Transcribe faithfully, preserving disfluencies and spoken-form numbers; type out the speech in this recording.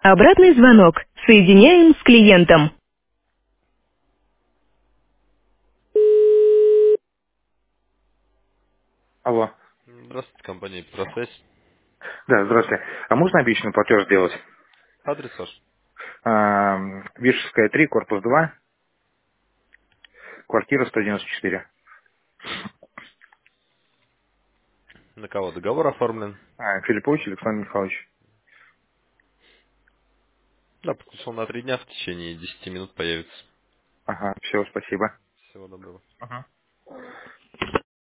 Обратный звонок. Соединяем с клиентом. Алло. Здравствуйте, компания «Процесс». Да, здравствуйте. А можно обещанный платеж сделать? Адрес ваш? А, Вишевская три, корпус два, квартира сто девяносто четыре. На кого договор оформлен? А, Филиппович Александр Михайлович. Да, подключил на три дня, в течение десяти минут появится. Ага, все, спасибо. Всего доброго. Ага.